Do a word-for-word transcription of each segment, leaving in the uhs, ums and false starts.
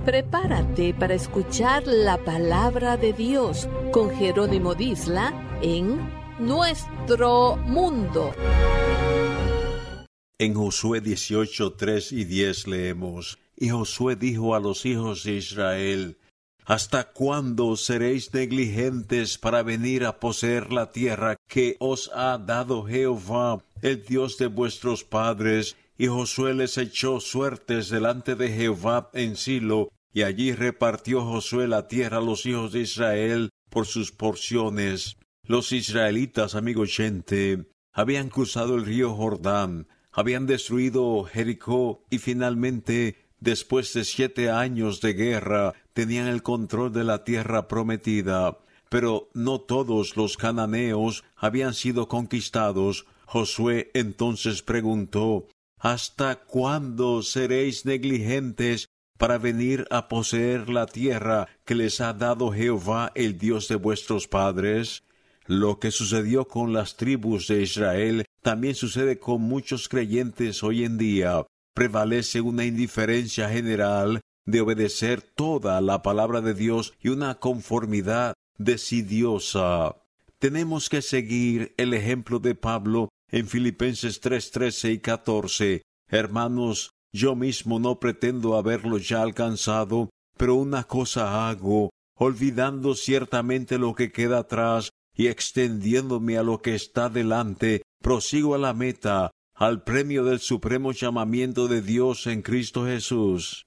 Prepárate para escuchar la palabra de Dios con Jerónimo Disla en Nuestro Mundo. En Josué dieciocho, tres y diez leemos: Y Josué dijo a los hijos de Israel: ¿Hasta cuándo seréis negligentes para venir a poseer la tierra que os ha dado Jehová, el Dios de vuestros padres? Y Josué les echó suertes delante de Jehová en Silo, y allí repartió Josué la tierra a los hijos de Israel por sus porciones. Los israelitas, amigo oyente, habían cruzado el río Jordán, habían destruido Jericó y finalmente, después de siete años de guerra, tenían el control de la tierra prometida. Pero no todos los cananeos habían sido conquistados. Josué entonces preguntó: ¿Hasta cuándo seréis negligentes para venir a poseer la tierra que les ha dado Jehová, el Dios de vuestros padres? Lo que sucedió con las tribus de Israel también sucede con muchos creyentes hoy en día. Prevalece una indiferencia general de obedecer toda la palabra de Dios y una conformidad desidiosa. Tenemos que seguir el ejemplo de Pablo en Filipenses tres, trece y catorce. Hermanos, yo mismo no pretendo haberlo ya alcanzado, pero una cosa hago, olvidando ciertamente lo que queda atrás y extendiéndome a lo que está delante, prosigo a la meta, al premio del supremo llamamiento de Dios en Cristo Jesús.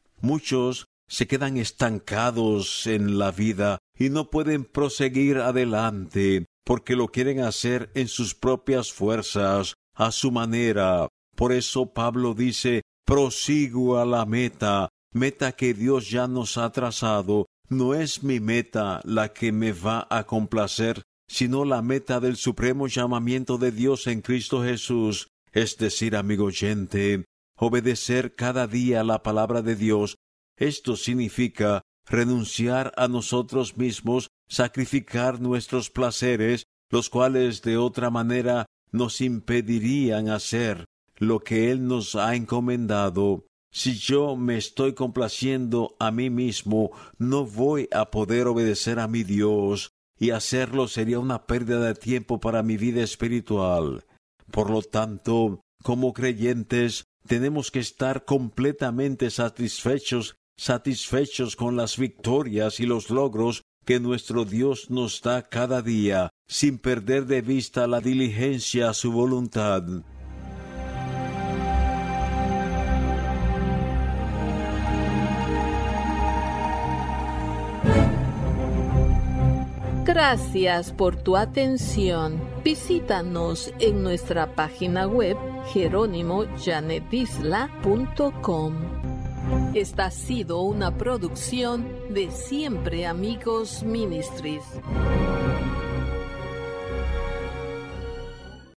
Muchos se quedan estancados en la vida y no pueden proseguir adelante, porque lo quieren hacer en sus propias fuerzas, a su manera. Por eso Pablo dice: prosigo a la meta, meta que Dios ya nos ha trazado. No es mi meta la que me va a complacer, sino la meta del supremo llamamiento de Dios en Cristo Jesús. Es decir, amigo oyente, obedecer cada día la palabra de Dios. Esto significa renunciar a nosotros mismos, sacrificar nuestros placeres, los cuales de otra manera nos impedirían hacer lo que Él nos ha encomendado. Si yo me estoy complaciendo a mí mismo, no voy a poder obedecer a mi Dios, y hacerlo sería una pérdida de tiempo para mi vida espiritual. Por lo tanto, como creyentes, tenemos que estar completamente satisfechos, satisfechos con las victorias y los logros que nuestro Dios nos da cada día, sin perder de vista la diligencia a su voluntad. Gracias por tu atención. Visítanos en nuestra página web jerónimo janet disla punto com. Esta ha sido una producción de Siempre Amigos Ministries.